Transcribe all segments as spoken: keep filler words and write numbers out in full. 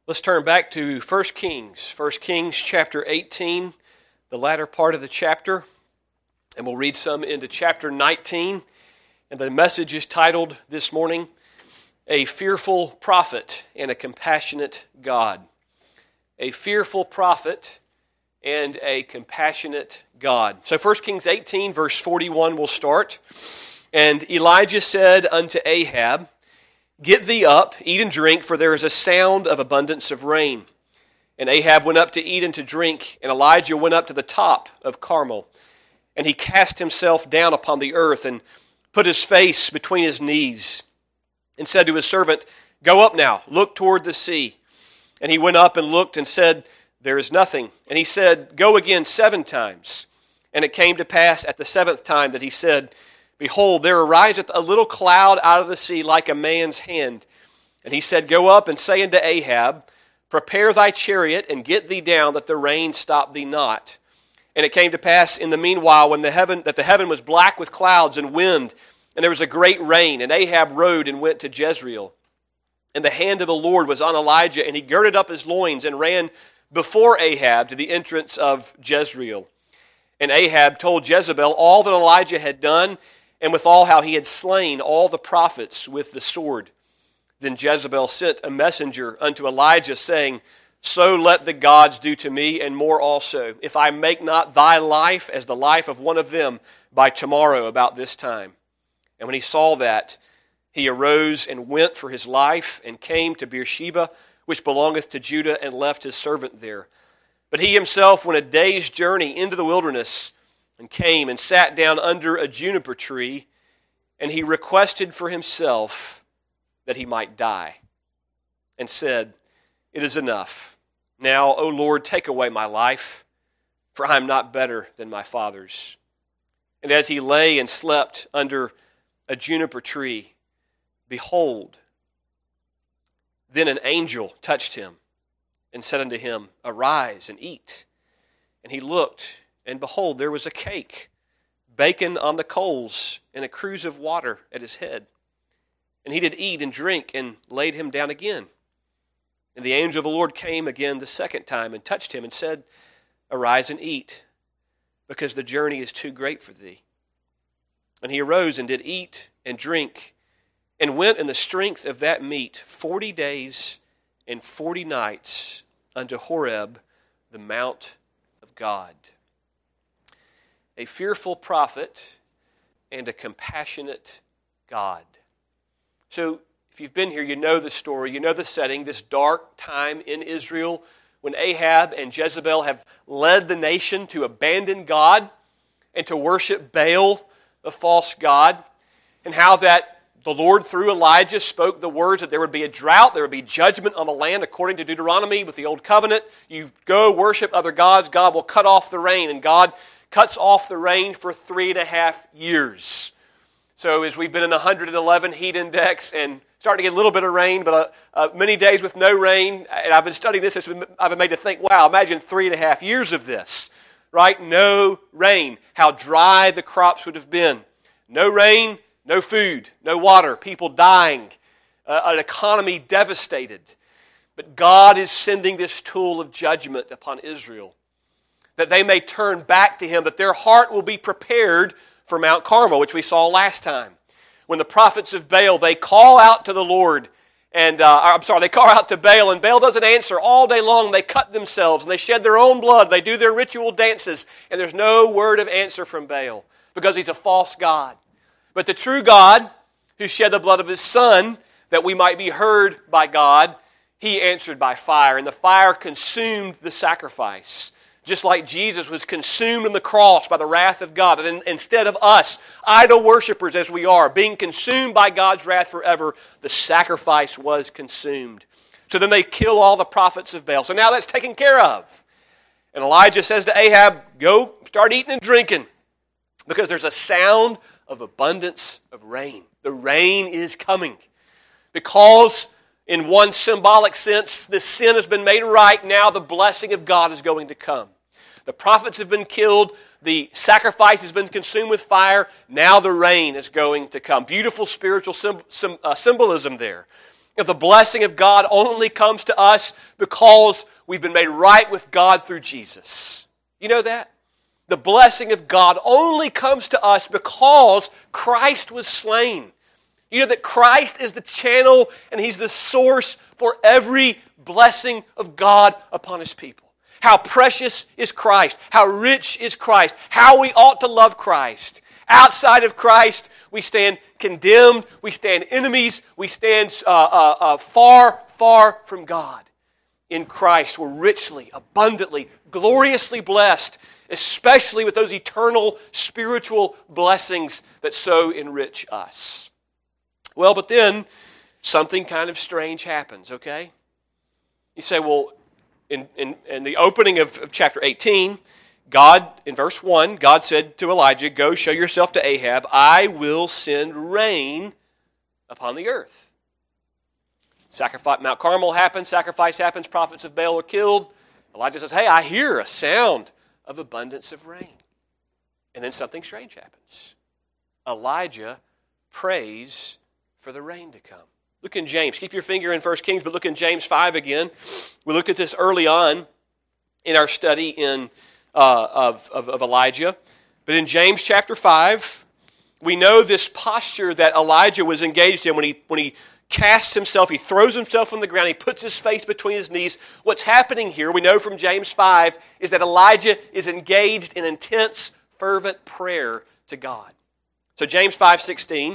Let's turn back to First Kings, First Kings chapter eighteen, the latter part of the chapter, and we'll read some into chapter nineteen. And the message is titled this morning, A Fearful Prophet and a Compassionate God. A fearful prophet and a compassionate God. So First Kings eighteen, verse forty-one will start. And Elijah said unto Ahab, Get thee up, eat and drink, for there is a sound of abundance of rain. And Ahab went up to eat and to drink, and Elijah went up to the top of Carmel. And he cast himself down upon the earth and put his face between his knees, and said to his servant, Go up now, look toward the sea. And he went up and looked and said, There is nothing. And he said, Go again seven times. And it came to pass at the seventh time that he said, Behold, there ariseth a little cloud out of the sea like a man's hand. And he said, Go up and say unto Ahab, Prepare thy chariot and get thee down, that the rain stop thee not. And it came to pass in the meanwhile when the heaven that the heaven was black with clouds and wind, and there was a great rain, and Ahab rode and went to Jezreel. And the hand of the Lord was on Elijah, and he girded up his loins and ran before Ahab to the entrance of Jezreel. And Ahab told Jezebel all that Elijah had done, and withal how he had slain all the prophets with the sword. Then Jezebel sent a messenger unto Elijah, saying, So let the gods do to me, and more also, if I make not thy life as the life of one of them by tomorrow about this time. And when he saw that, he arose and went for his life, and came to Beersheba, which belongeth to Judah, and left his servant there. But he himself went a day's journey into the wilderness, and came and sat down under a juniper tree, and he requested for himself that he might die, and said, It is enough. Now, O Lord, take away my life, for I am not better than my fathers. And as he lay and slept under a juniper tree, behold, then an angel touched him, and said unto him, Arise and eat. And he looked, and behold, there was a cake, baken on the coals, and a cruse of water at his head. And he did eat and drink, and laid him down again. And the angel of the Lord came again the second time, and touched him, and said, Arise and eat, because the journey is too great for thee. And he arose and did eat and drink, and went in the strength of that meat forty days and forty nights unto Horeb, the mount of God. A fearful prophet and a compassionate God. So, if you've been here, you know the story, you know the setting, this dark time in Israel when Ahab and Jezebel have led the nation to abandon God and to worship Baal, the false god, and how that the Lord, through Elijah, spoke the words that there would be a drought, there would be judgment on the land according to Deuteronomy with the Old Covenant. You go worship other gods, God will cut off the rain, and God cuts off the rain for three and a half years. So as we've been in one hundred eleven heat index and starting to get a little bit of rain, but uh, uh, many days with no rain, and I've been studying this, it's been, I've been made to think, wow, imagine three and a half years of this, right? No rain, how dry the crops would have been. No rain, no food, no water, people dying, uh, an economy devastated. But God is sending this tool of judgment upon Israel, that they may turn back to Him, that their heart will be prepared for Mount Carmel, which we saw last time. When the prophets of Baal, they call out to the Lord, and uh, I'm sorry, they call out to Baal, and Baal doesn't answer all day long. They cut themselves, and they shed their own blood. They do their ritual dances, and there's no word of answer from Baal because he's a false god. But the true God, who shed the blood of His Son, that we might be heard by God, He answered by fire, and the fire consumed the sacrifice. Just like Jesus was consumed on the cross by the wrath of God. And instead of us, idol worshipers as we are, being consumed by God's wrath forever, the sacrifice was consumed. So then they kill all the prophets of Baal. So now that's taken care of. And Elijah says to Ahab, Go start eating and drinking, because there's a sound of abundance of rain. The rain is coming. Because in one symbolic sense, this sin has been made right. Now the blessing of God is going to come. The prophets have been killed. The sacrifice has been consumed with fire. Now the rain is going to come. Beautiful spiritual symb- sim- uh, symbolism there. If the blessing of God only comes to us because we've been made right with God through Jesus. You know that? The blessing of God only comes to us because Christ was slain. You know that Christ is the channel and He's the source for every blessing of God upon His people. How precious is Christ. How rich is Christ. How we ought to love Christ. Outside of Christ, we stand condemned. We stand enemies. We stand uh, uh, uh, far, far from God. In Christ, we're richly, abundantly, gloriously blessed, especially with those eternal spiritual blessings that so enrich us. Well, but then something kind of strange happens, okay? You say, well, in, in, in the opening of, of chapter eighteen, God, in verse one, God said to Elijah, go show yourself to Ahab, I will send rain upon the earth. Sacrifice, Mount Carmel happens, sacrifice happens, prophets of Baal are killed. Elijah says, hey, I hear a sound of abundance of rain. And then something strange happens. Elijah prays for the rain to come. Look in James. Keep your finger in First Kings, but look in James five again. We looked at this early on in our study in uh, of, of, of Elijah. But in James chapter five, we know this posture that Elijah was engaged in when he when he casts himself, he throws himself on the ground, he puts his face between his knees. What's happening here, we know from James five, is that Elijah is engaged in intense, fervent prayer to God. So James five sixteen,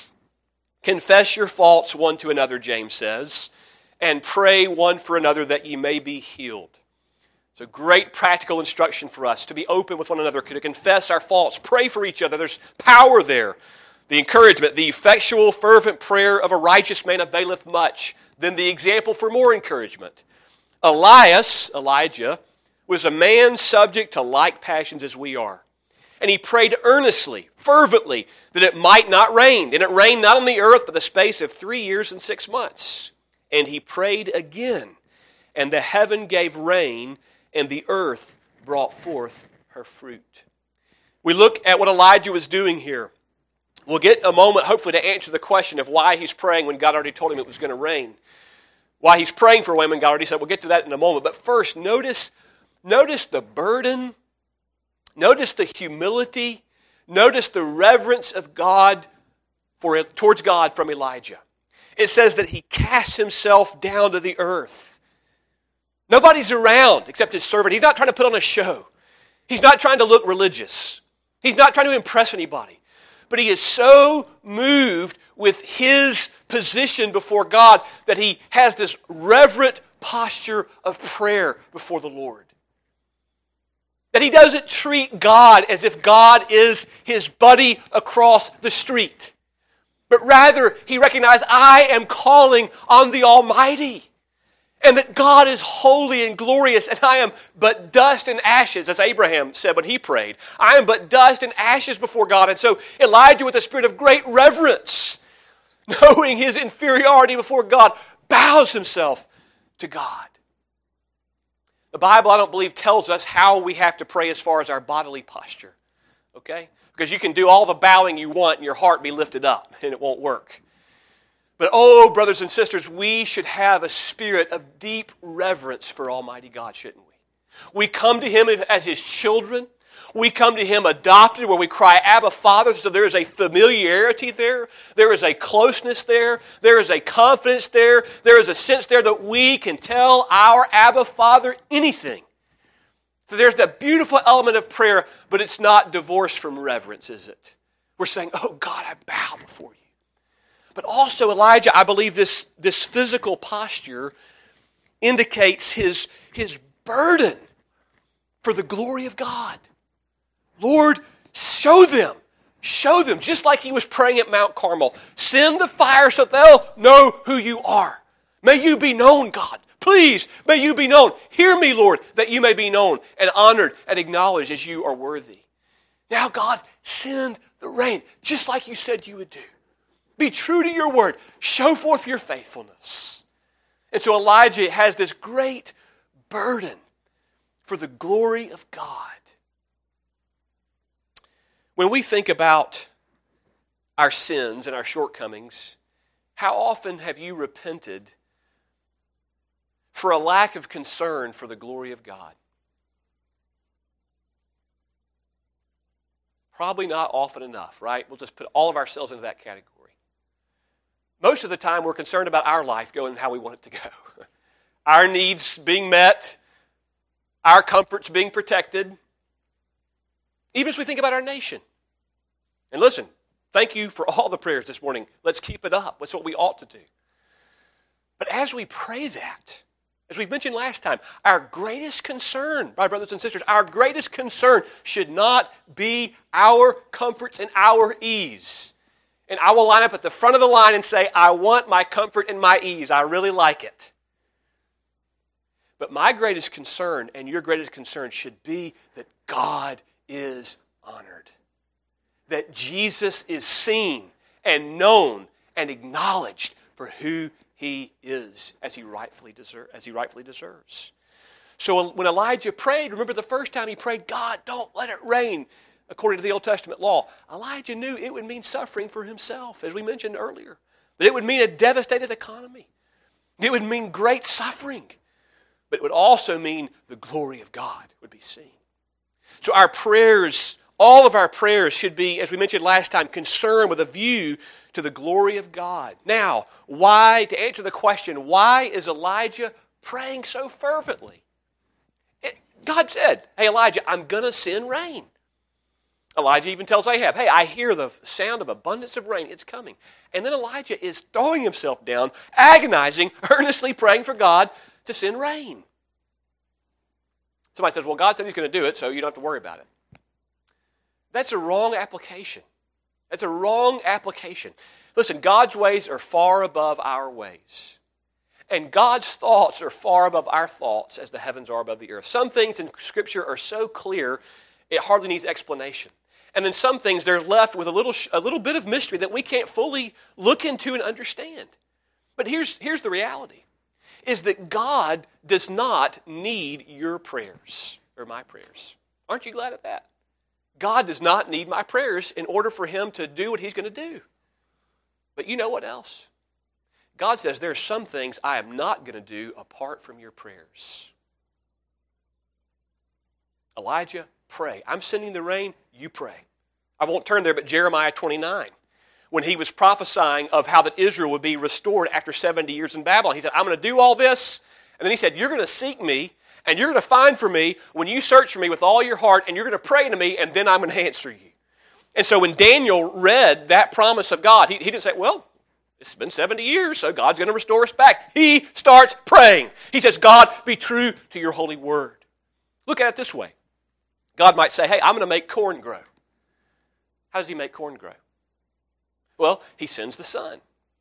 confess your faults one to another, James says, and pray one for another that ye may be healed. It's a great practical instruction for us to be open with one another, to confess our faults, pray for each other. There's power there. The encouragement, the effectual, fervent prayer of a righteous man availeth much. Then the example for more encouragement. Elias, Elijah, was a man subject to like passions as we are. And he prayed earnestly, fervently, that it might not rain. And it rained not on the earth, but the space of three years and six months. And he prayed again, and the heaven gave rain, and the earth brought forth her fruit. We look at what Elijah was doing here. We'll get a moment, hopefully, to answer the question of why he's praying when God already told him it was going to rain. Why he's praying for rain when God already said. We'll get to that in a moment. But first, notice, notice the burden, notice the humility, notice the reverence of God for towards God from Elijah. It says that he cast himself down to the earth. Nobody's around except his servant. He's not trying to put on a show. He's not trying to look religious. He's not trying to impress anybody. But he is so moved with his position before God that he has this reverent posture of prayer before the Lord. That he doesn't treat God as if God is his buddy across the street. But rather, he recognizes, I am calling on the Almighty. And that God is holy and glorious, and I am but dust and ashes, as Abraham said when he prayed. I am but dust and ashes before God. And so Elijah, with a spirit of great reverence, knowing his inferiority before God, bows himself to God. The Bible, I don't believe, tells us how we have to pray as far as our bodily posture. Okay? Because you can do all the bowing you want and your heart be lifted up, and it won't work. But oh, brothers and sisters, we should have a spirit of deep reverence for Almighty God, shouldn't we? We come to Him as His children. We come to Him adopted, where we cry, Abba, Father. So there is a familiarity there. There is a closeness there. There is a confidence there. There is a sense there that we can tell our Abba, Father anything. So there's that beautiful element of prayer, but it's not divorced from reverence, is it? We're saying, oh God, I bow before you. But also Elijah, I believe this, this physical posture indicates his, his burden for the glory of God. Lord, show them. Show them, just like he was praying at Mount Carmel. Send the fire so they'll know who you are. May you be known, God. Please, may you be known. Hear me, Lord, that you may be known and honored and acknowledged as you are worthy. Now, God, send the rain, just like you said you would do. Be true to your word. Show forth your faithfulness. And so Elijah has this great burden for the glory of God. When we think about our sins and our shortcomings, How often have you repented for a lack of concern for the glory of God? Probably not often enough, right? We'll just put all of ourselves into that category. Most of the time, we're concerned about our life going how we want it to go. Our needs being met, our comforts being protected, even as we think about our nation. And listen, thank you for all the prayers this morning. Let's keep it up. That's what we ought to do. But as we pray that, as we've mentioned last time, our greatest concern, my brothers and sisters, our greatest concern should not be our comforts and our ease. And I will line up at the front of the line and say, I want my comfort and my ease. I really like it. But my greatest concern and your greatest concern should be that God is honored. That Jesus is seen and known and acknowledged for who He is, as he rightfully deserve, as he rightfully deserves. So when Elijah prayed, remember the first time he prayed, God, don't let it rain, according to the Old Testament law. Elijah knew it would mean suffering for himself, as we mentioned earlier. But it would mean a devastated economy. It would mean great suffering. But it would also mean the glory of God would be seen. So our prayers, all of our prayers should be, as we mentioned last time, concerned with a view to the glory of God. Now, why, to answer the question, why is Elijah praying so fervently? It, God said, hey Elijah, I'm going to send rain. Elijah even tells Ahab, hey, I hear the sound of abundance of rain. It's coming. And then Elijah is throwing himself down, agonizing, earnestly praying for God to send rain. Somebody says, well, God said He's going to do it, so you don't have to worry about it. That's a wrong application. That's a wrong application. Listen, God's ways are far above our ways. And God's thoughts are far above our thoughts as the heavens are above the earth. Some things in Scripture are so clear, it hardly needs explanation. And then some things, they're left with a little, a little bit of mystery that we can't fully look into and understand. But here's, here's the reality, is that God does not need your prayers or my prayers. Aren't you glad of that? God does not need my prayers in order for Him to do what He's going to do. But you know what else? God says there are some things I am not going to do apart from your prayers. Elijah, pray. I'm sending the rain, you pray. I won't turn there, but Jeremiah twenty-nine, when he was prophesying of how that Israel would be restored after seventy years in Babylon. He said, I'm going to do all this. And then he said, you're going to seek me, and you're going to find for me when you search for me with all your heart, and you're going to pray to me, and then I'm going to answer you. And so when Daniel read that promise of God, he, he didn't say, well, it's been seventy years, so God's going to restore us back. He starts praying. He says, God, be true to your holy word. Look at it this way. God might say, hey, I'm going to make corn grow. How does He make corn grow? Well, He sends the sun.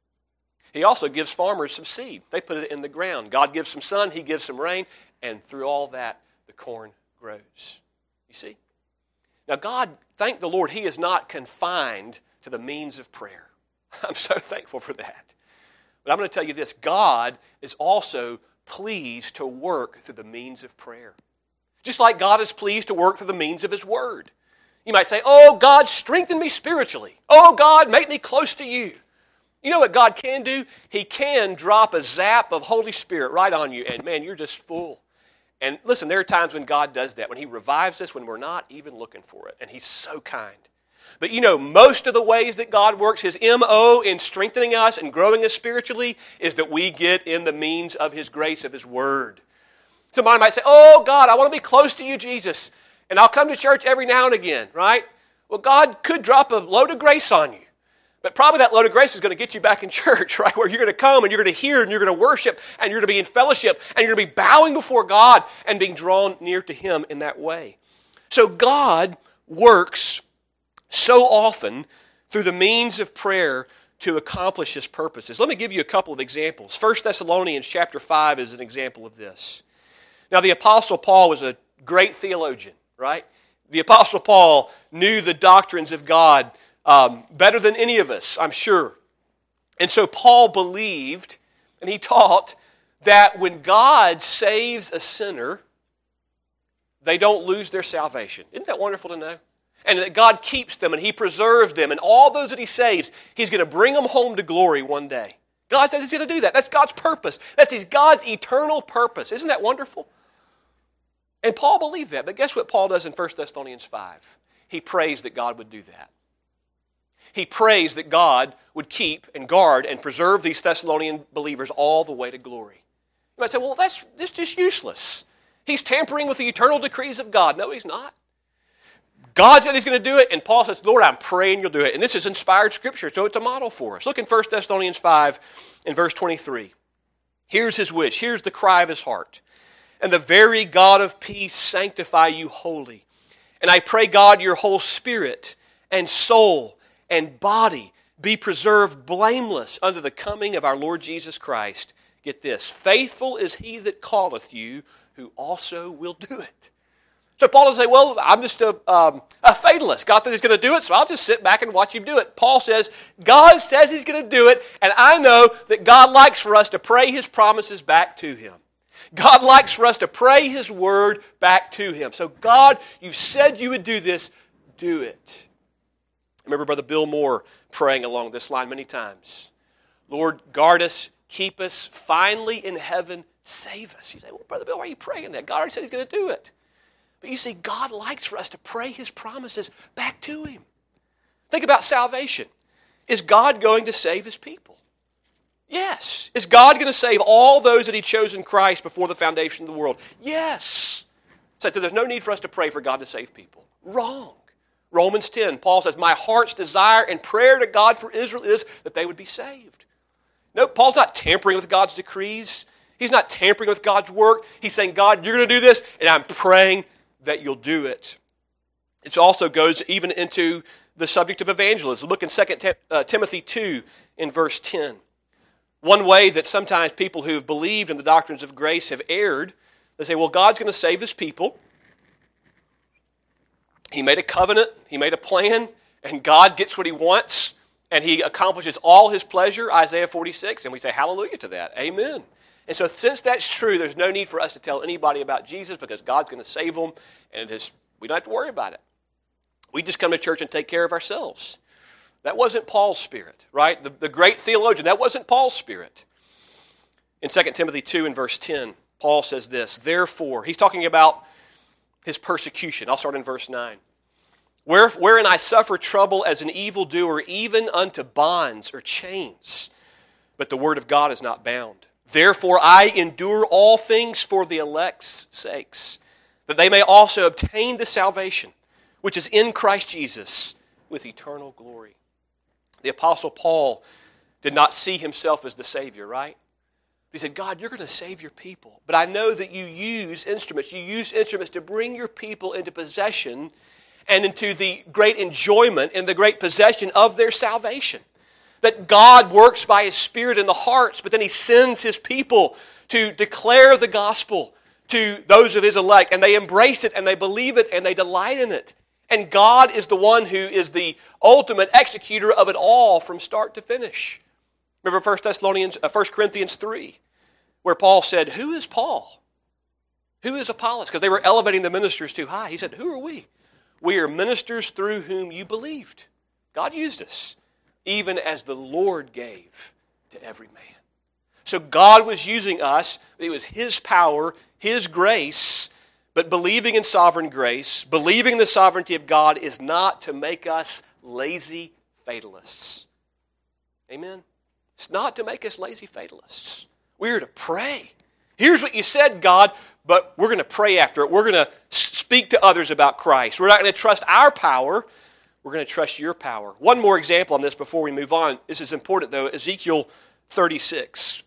He also gives farmers some seed. They put it in the ground. God gives some sun, He gives some rain, and through all that, the corn grows. You see? Now, God, thank the Lord, He is not confined to the means of prayer. I'm so thankful for that. But I'm going to tell you this, God is also pleased to work through the means of prayer. Just like God is pleased to work through the means of His Word. You might say, oh, God, strengthen me spiritually. Oh, God, make me close to you. You know what God can do? He can drop a zap of Holy Spirit right on you, and man, you're just full. And listen, there are times when God does that, when He revives us when we're not even looking for it, and He's so kind. But you know, most of the ways that God works, His M O in strengthening us and growing us spiritually is that we get in the means of His grace, of His Word. Somebody might say, oh, God, I want to be close to you, Jesus, and I'll come to church every now and again, right? Well, God could drop a load of grace on you, but probably that load of grace is going to get you back in church, right, where you're going to come and you're going to hear and you're going to worship and you're going to be in fellowship and you're going to be bowing before God and being drawn near to Him in that way. So God works so often through the means of prayer to accomplish His purposes. Let me give you a couple of examples. First Thessalonians chapter five is an example of this. Now, the Apostle Paul was a great theologian, right? The Apostle Paul knew the doctrines of God um, better than any of us, I'm sure. And so Paul believed, and he taught, that when God saves a sinner, they don't lose their salvation. Isn't that wonderful to know? And that God keeps them, and He preserves them, and all those that He saves, He's going to bring them home to glory one day. God says He's going to do that. That's God's purpose. That's his, God's eternal purpose. Isn't that wonderful? And Paul believed that. But guess what Paul does in First Thessalonians five? He prays that God would do that. He prays that God would keep and guard and preserve these Thessalonian believers all the way to glory. You might say, well, that's, that's just useless. He's tampering with the eternal decrees of God. No, he's not. God said He's going to do it, and Paul says, Lord, I'm praying You'll do it. And this is inspired Scripture, so it's a model for us. Look in First Thessalonians five in verse twenty-three. Here's his wish. Here's the cry of his heart. And the very God of peace sanctify you wholly. And I pray, God, your whole spirit and soul and body be preserved blameless unto the coming of our Lord Jesus Christ. Get this, faithful is He that calleth you, who also will do it. So Paul doesn't say, well, I'm just a, um, a fatalist. God says He's going to do it, so I'll just sit back and watch Him do it. Paul says, God says He's going to do it, and I know that God likes for us to pray His promises back to Him. God likes for us to pray His word back to Him. So God, You said You would do this, do it. I remember Brother Bill Moore praying along this line many times. Lord, guard us, keep us, finally in heaven, save us. You say, well, Brother Bill, why are you praying that? God already said He's going to do it. But you see, God likes for us to pray His promises back to Him. Think about salvation. Is God going to save His people? Yes. Is God going to save all those that He chose in Christ before the foundation of the world? Yes. So there's no need for us to pray for God to save people. Wrong. Romans ten, Paul says, my heart's desire and prayer to God for Israel is that they would be saved. No, Paul's not tampering with God's decrees. He's not tampering with God's work. He's saying, God, You're going to do this, and I'm praying that You'll do it. It also goes even into the subject of evangelism. Look in Second Timothy two in verse ten. One way that sometimes people who have believed in the doctrines of grace have erred, they say, well, God's going to save His people. He made a covenant, He made a plan, and God gets what He wants, and He accomplishes all His pleasure, Isaiah forty-six, and we say hallelujah to that. Amen. And so since that's true, there's no need for us to tell anybody about Jesus because God's going to save them, and it is, we don't have to worry about it. We just come to church and take care of ourselves. That wasn't Paul's spirit, right? The, the great theologian, that wasn't Paul's spirit. In Second Timothy two in verse ten, Paul says this, therefore, he's talking about his persecution. I'll start in verse nine. Where, wherein I suffer trouble as an evildoer, even unto bonds or chains. But the word of God is not bound. Therefore I endure all things for the elect's sakes, that they may also obtain the salvation, which is in Christ Jesus, with eternal glory. The Apostle Paul did not see himself as the Savior, right? He said, God, You're going to save Your people, but I know that You use instruments. You use instruments to bring Your people into possession and into the great enjoyment and the great possession of their salvation. That God works by His Spirit in the hearts, but then He sends His people to declare the gospel to those of His elect, and they embrace it, and they believe it, and they delight in it. And God is the one who is the ultimate executor of it all from start to finish. Remember First Thessalonians, uh, First Corinthians three, where Paul said, who is Paul? Who is Apollos? Because they were elevating the ministers too high. He said, who are we? We are ministers through whom you believed. God used us, even as the Lord gave to every man. So God was using us. It was His power, His grace, but believing in sovereign grace, believing in the sovereignty of God is not to make us lazy fatalists. Amen? It's not to make us lazy fatalists. We're to pray. Here's what You said, God, but we're going to pray after it. We're going to speak to others about Christ. We're not going to trust our power. We're going to trust Your power. One more example on this before we move on. This is important, though. Ezekiel thirty-six.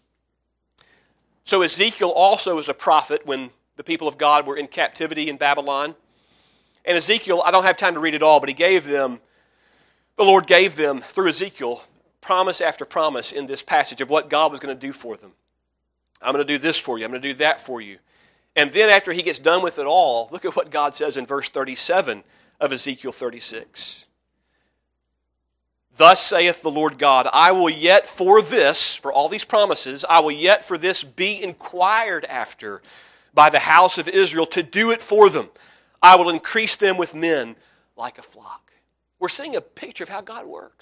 So Ezekiel also was a prophet when the people of God were in captivity in Babylon. And Ezekiel, I don't have time to read it all, but he gave them, the Lord gave them, through Ezekiel, promise after promise in this passage of what God was going to do for them. I'm going to do this for you. I'm going to do that for you. And then after he gets done with it all, look at what God says in verse thirty-seven of Ezekiel thirty-six. Thus saith the Lord God, I will yet for this, for all these promises, I will yet for this be inquired after by the house of Israel to do it for them. I will increase them with men like a flock. We're seeing a picture of how God works.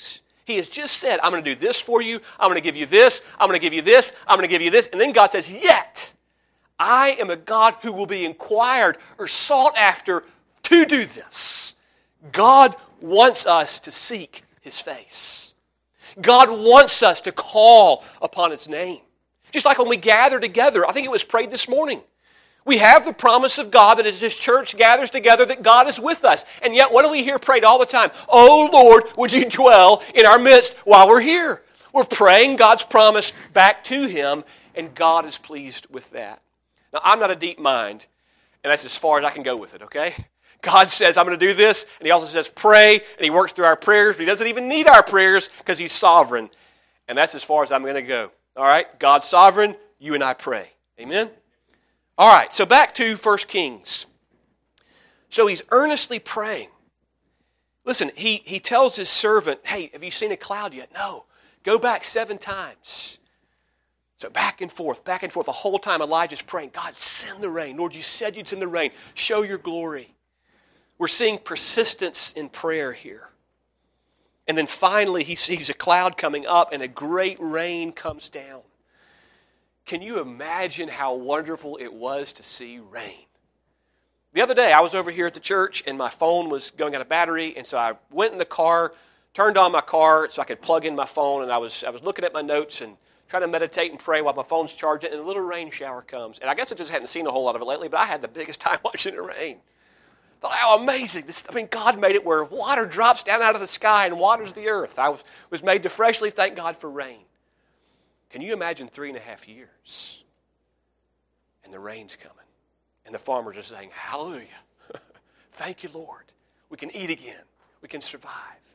He has just said, I'm going to do this for you. I'm going to give you this. I'm going to give you this. I'm going to give you this. And then God says, yet I am a God who will be inquired or sought after to do this. God wants us to seek His face. God wants us to call upon His name. Just like when we gather together, I think it was prayed this morning. We have the promise of God that as His church gathers together, that God is with us. And yet, what do we hear prayed all the time? Oh Lord, would you dwell in our midst while we're here? We're praying God's promise back to Him, and God is pleased with that. Now, I'm not a deep mind, and that's as far as I can go with it, okay? God says, I'm going to do this, and He also says, pray, and He works through our prayers, but He doesn't even need our prayers because He's sovereign. And that's as far as I'm going to go. All right? God's sovereign, you and I pray. Amen? All right, so back to First Kings. So he's earnestly praying. Listen, he, he tells his servant, hey, have you seen a cloud yet? No. Go back seven times. So back and forth, back and forth. The whole time Elijah's praying, God, send the rain. Lord, you said you'd send the rain. Show your glory. We're seeing persistence in prayer here. And then finally he sees a cloud coming up and a great rain comes down. Can you imagine how wonderful it was to see rain? The other day, I was over here at the church, and my phone was going out of battery, and so I went in the car, turned on my car so I could plug in my phone, and I was I was looking at my notes and trying to meditate and pray while my phone's charging, and a little rain shower comes. And I guess I just hadn't seen a whole lot of it lately, but I had the biggest time watching it rain. I thought, how amazing. This, I mean, God made it where water drops down out of the sky and waters the earth. I was, was made to freshly thank God for rain. Can you imagine three and a half years? And the rain's coming. And the farmers are saying, hallelujah. Thank you, Lord. We can eat again. We can survive.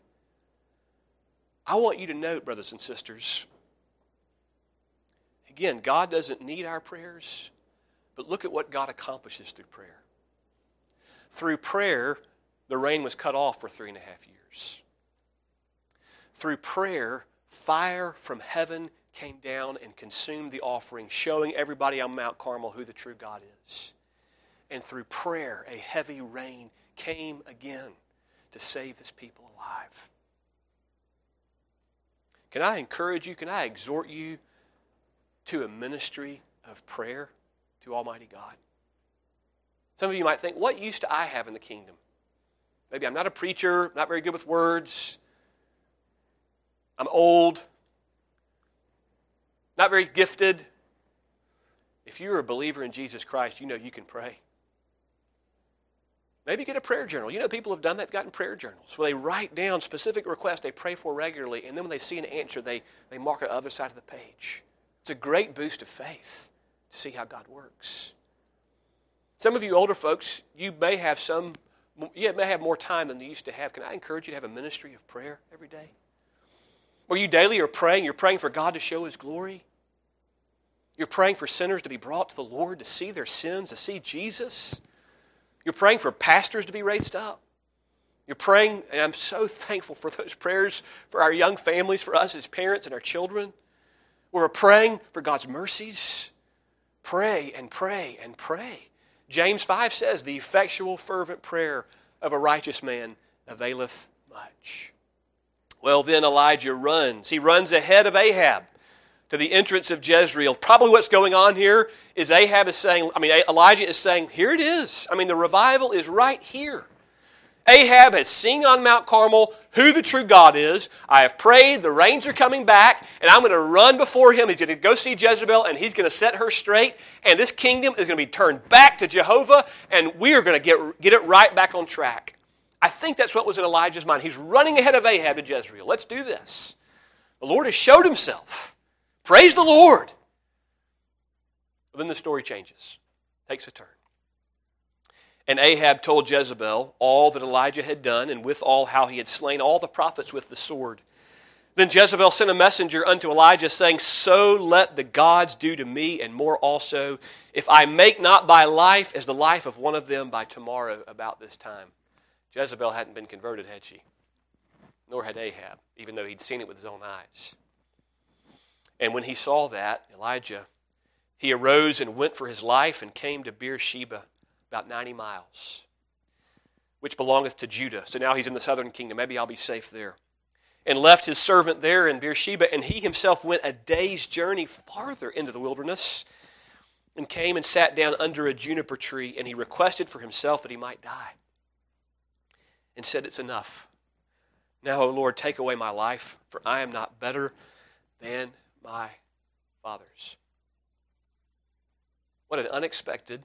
I want you to note, brothers and sisters, again, God doesn't need our prayers, but look at what God accomplishes through prayer. Through prayer, the rain was cut off for three and a half years. Through prayer, fire from heaven came down and consumed the offering, showing everybody on Mount Carmel who the true God is. And through prayer, a heavy rain came again to save His people alive. Can I encourage you, can I exhort you to a ministry of prayer to Almighty God? Some of you might think, what use do I have in the kingdom? Maybe I'm not a preacher, not very good with words. I'm old. Not very gifted. If you're a believer in Jesus Christ, you know you can pray. Maybe get a prayer journal. You know people have done that, gotten prayer journals, where they write down specific requests they pray for regularly, and then when they see an answer, they, they mark it on the other side of the page. It's a great boost of faith to see how God works. Some of you older folks, you may have some, you may have more time than you used to have. Can I encourage you to have a ministry of prayer every day? Where you daily are praying, you're praying for God to show His glory. You're praying for sinners to be brought to the Lord, to see their sins, to see Jesus. You're praying for pastors to be raised up. You're praying, and I'm so thankful for those prayers for our young families, for us as parents and our children. We're praying for God's mercies. Pray and pray and pray. James five says, the effectual fervent prayer of a righteous man availeth much. Well, then Elijah runs. He runs ahead of Ahab to the entrance of Jezreel. Probably what's going on here is Ahab is saying, I mean, Elijah is saying, here it is. I mean, the revival is right here. Ahab has seen on Mount Carmel who the true God is. I have prayed, the rains are coming back, and I'm going to run before him. He's going to go see Jezebel, and he's going to set her straight, and this kingdom is going to be turned back to Jehovah, and we are going to get, get it right back on track. I think that's what was in Elijah's mind. He's running ahead of Ahab to Jezreel. Let's do this. The Lord has showed Himself. Praise the Lord. But then the story changes, takes a turn. And Ahab told Jezebel all that Elijah had done, and withal how he had slain all the prophets with the sword. Then Jezebel sent a messenger unto Elijah, saying, so let the gods do to me, and more also, if I make not thy life as the life of one of them by tomorrow about this time. Jezebel hadn't been converted, had she? Nor had Ahab, even though he'd seen it with his own eyes. And when he saw that, Elijah, he arose and went for his life and came to Beersheba, about ninety miles, which belongeth to Judah. So now he's in the southern kingdom. Maybe I'll be safe there. and left his servant there in Beersheba, and he himself went a day's journey farther into the wilderness and came and sat down under a juniper tree, and he requested for himself that he might die and said, "It's enough. Now, O Lord, take away my life, for I am not better than my fathers." What an unexpected,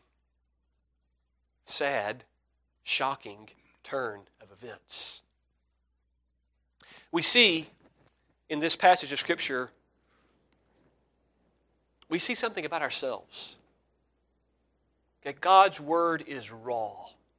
sad, shocking turn of events. We see in this passage of Scripture, we see something about ourselves. Okay, God's Word is raw.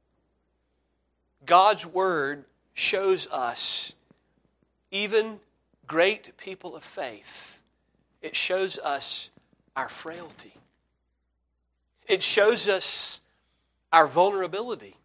God's Word shows us, even great people of faith, it shows us our frailty. It shows us our vulnerability.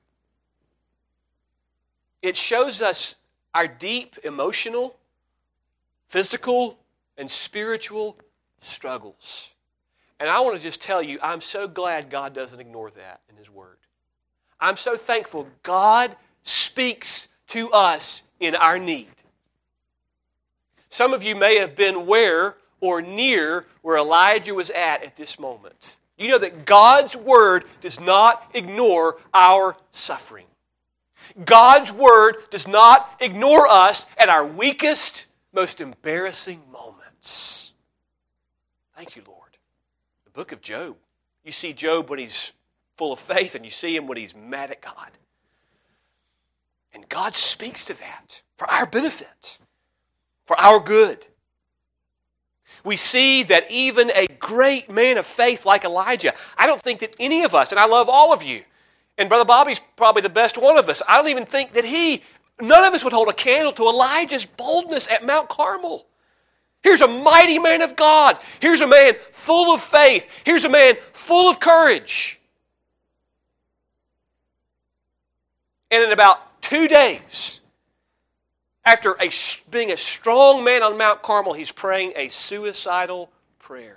It shows us our deep emotional, physical, and spiritual struggles. And I want to just tell you, I'm so glad God doesn't ignore that in His Word. I'm so thankful God speaks to us in our need. Some of you may have been where or near where Elijah was at at this moment. You know that God's Word does not ignore our suffering. God's Word does not ignore us at our weakest, most embarrassing moments. Thank you, Lord. The book of Job. You see Job when he's full of faith, and you see him when he's mad at God. And God speaks to that for our benefit, for our good. We see that even a great man of faith like Elijah, I don't think that any of us, and I love all of you, and Brother Bobby's probably the best one of us, I don't even think that he, none of us would hold a candle to Elijah's boldness at Mount Carmel. Here's a mighty man of God. Here's a man full of faith. Here's a man full of courage. And in about two days, after a, being a strong man on Mount Carmel, he's praying a suicidal prayer.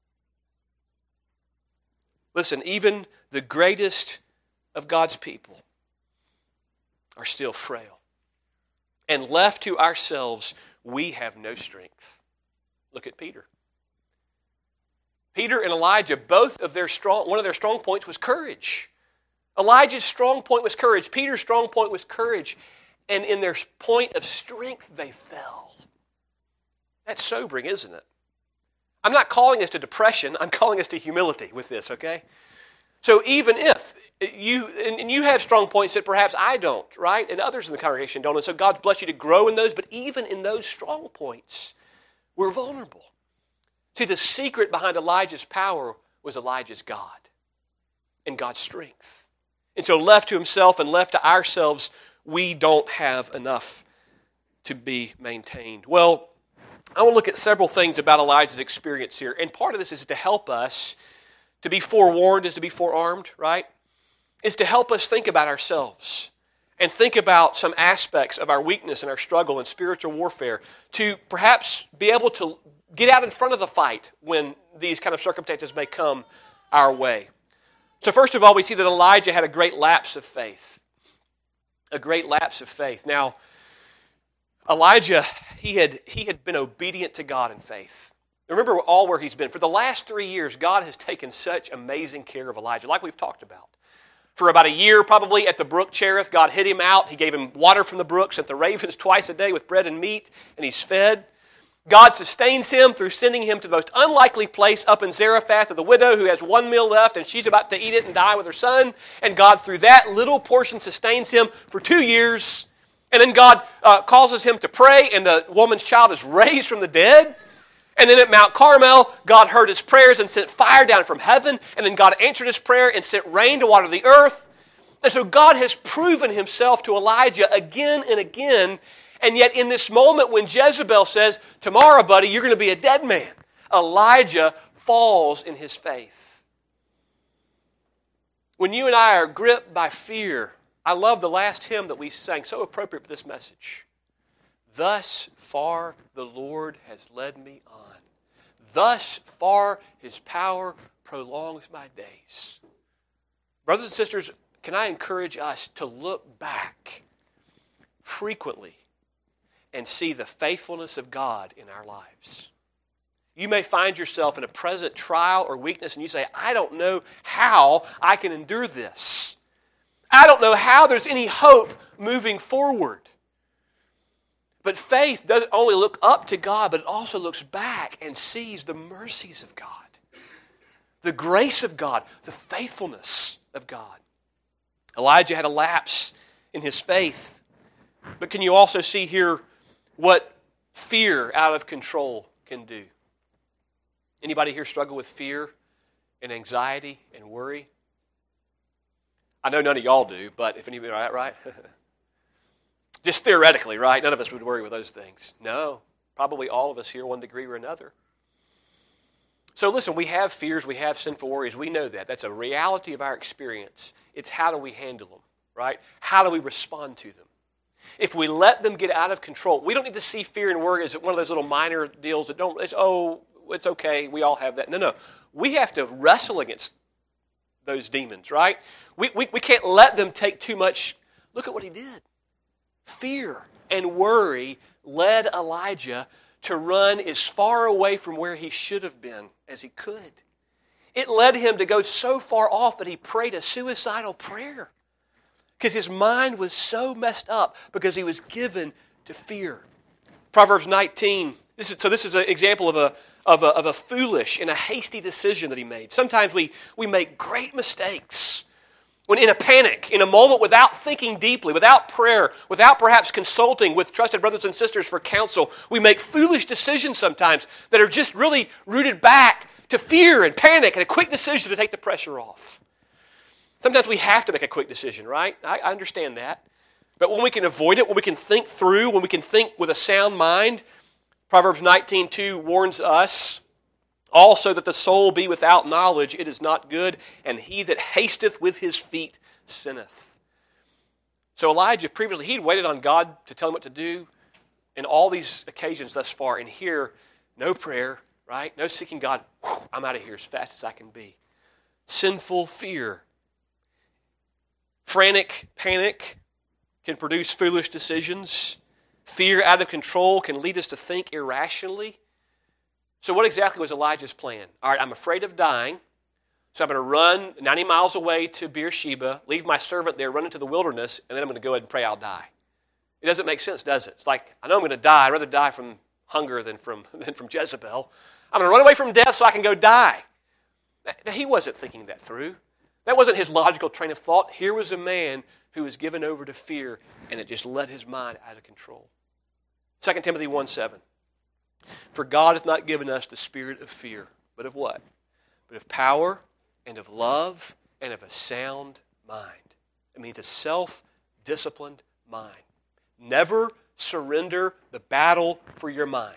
Listen, even the greatest of God's people are still frail. And left to ourselves, we have no strength. Look at Peter. Peter and Elijah, both of their strong, one of their strong points was courage. Elijah's strong point was courage. Peter's strong point was courage. And in their point of strength, they fell. That's sobering, isn't it? I'm not calling us to depression. I'm calling us to humility with this, okay? So even if you, and you have strong points that perhaps I don't, right? And others in the congregation don't. And so God's blessed you to grow in those. But even in those strong points, we're vulnerable. See, the secret behind Elijah's power was Elijah's God and God's strength. And so left to himself and left to ourselves, we don't have enough to be maintained. Well, I want to look at several things about Elijah's experience here. And part of this is to help us. To be forewarned is to be forearmed, right? Is to help us think about ourselves and think about some aspects of our weakness and our struggle and spiritual warfare, to perhaps be able to get out in front of the fight when these kind of circumstances may come our way. So first of all, we see that Elijah had a great lapse of faith. A great lapse of faith. Now, Elijah, he had, he had been obedient to God in faith. Remember all where he's been. For the last three years, God has taken such amazing care of Elijah, like we've talked about. For about a year, probably, at the brook Cherith, God hid him out. He gave him water from the brook, sent the ravens twice a day with bread and meat, and he's fed. God sustains him through sending him to the most unlikely place up in Zarephath of the widow who has one meal left, and she's about to eat it and die with her son. And God, through that little portion, sustains him for two years. And then God uh, causes him to pray, and the woman's child is raised from the dead. And then at Mount Carmel, God heard his prayers and sent fire down from heaven. And then God answered his prayer and sent rain to water the earth. And so God has proven himself to Elijah again and again. And yet in this moment when Jezebel says, tomorrow, buddy, you're going to be a dead man, Elijah falls in his faith. When you and I are gripped by fear, I love the last hymn that we sang, so appropriate for this message. Thus far the Lord has led me on. Thus far his power prolongs my days. Brothers and sisters, can I encourage us to look back frequently and see the faithfulness of God in our lives. You may find yourself in a present trial or weakness and you say, I don't know how I can endure this. I don't know how there's any hope moving forward. But faith doesn't only look up to God, but it also looks back and sees the mercies of God, the grace of God, the faithfulness of God. Elijah had a lapse in his faith. But can you also see here what fear out of control can do? Anybody here struggle with fear and anxiety and worry? I know none of y'all do, but if anybody, right, right? Just theoretically, right? None of us would worry with those things. No, probably all of us here, one degree or another. So listen, we have fears, we have sinful worries. We know that. That's a reality of our experience. It's how do we handle them, right? How do we respond to them? If we let them get out of control, we don't need to see fear and worry as one of those little minor deals that don't, it's, oh, it's okay, we all have that. No, no. We have to wrestle against those demons, right? We, we, we can't let them take too much. Look at what he did. Fear and worry led Elijah to run as far away from where he should have been as he could. It led him to go so far off that he prayed a suicidal prayer because his mind was so messed up because he was given to fear. Proverbs nineteen, this is, so this is an example of a, of, a, of a foolish and a hasty decision that he made. Sometimes we, we make great mistakes when in a panic, in a moment without thinking deeply, without prayer, without perhaps consulting with trusted brothers and sisters for counsel, we make foolish decisions sometimes that are just really rooted back to fear and panic and a quick decision to take the pressure off. Sometimes we have to make a quick decision, right? I, I understand that. But when we can avoid it, when we can think through, when we can think with a sound mind, Proverbs nineteen two warns us, also that the soul be without knowledge, it is not good, and he that hasteth with his feet sinneth. So Elijah, previously, he'd waited on God to tell him what to do in all these occasions thus far. And here, no prayer, right? No seeking God. Whew, I'm out of here as fast as I can be. Sinful fear. Frantic panic can produce foolish decisions. Fear out of control can lead us to think irrationally. So what exactly was Elijah's plan? All right, I'm afraid of dying, so I'm going to run ninety miles away to Beersheba, leave my servant there, run into the wilderness, and then I'm going to go ahead and pray I'll die. It doesn't make sense, does it? It's like, I know I'm going to die. I'd rather die from hunger than from, than from Jezebel. I'm going to run away from death so I can go die. Now, he wasn't thinking that through. That wasn't his logical train of thought. Here was a man who was given over to fear, and it just led his mind out of control. Second Timothy one seven. For God hath not given us the spirit of fear, but of what? But of power and of love and of a sound mind. It means a self-disciplined mind. Never surrender the battle for your mind.